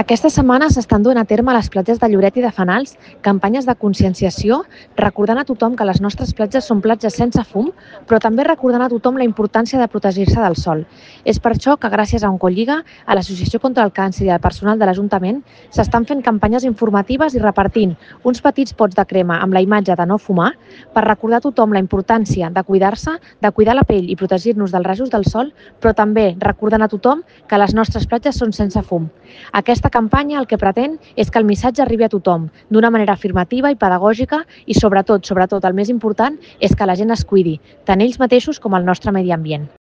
Aquesta setmana s'estan duent a terme a les platges de Lloret i de Fenals campanyes de conscienciació, recordant a tothom que les nostres platges són platges sense fum, però també recordant a tothom la importància de protegir-se del sol. És per això que gràcies a Oncolliga, a l'Associació contra el Càncer i al personal de l'Ajuntament, s'estan fent campanyes informatives i repartint uns petits pots de crema amb la imatge de no fumar per recordar a tothom la importància de cuidar-se, de cuidar la pell i protegir-nos dels rajos del sol, però també recordant a tothom que les nostres platges són sense fum. Aquesta campanya el que pretén és que el missatge arribi a tothom d'una manera afirmativa i pedagògica i sobretot, el més important, és que la gent es cuidi, tant ells mateixos com el nostre medi ambient.